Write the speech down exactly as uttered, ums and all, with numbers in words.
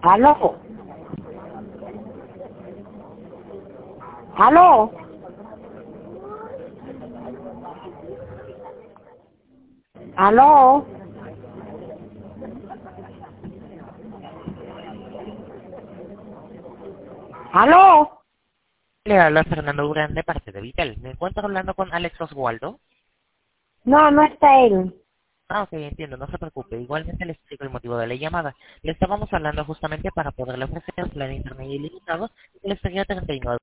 ¿Aló? ¿Aló? ¿Aló? ¿Aló? Le habla Fernando Durán de parte de Vitel. Me encuentro hablando con Alex Oswaldo. No, no está él. Ah, ok, entiendo, no se preocupe. Igualmente le explico el motivo de la llamada. Le estábamos hablando justamente para poderle ofrecer un plan de internet ilimitado que le estaría treinta y nueve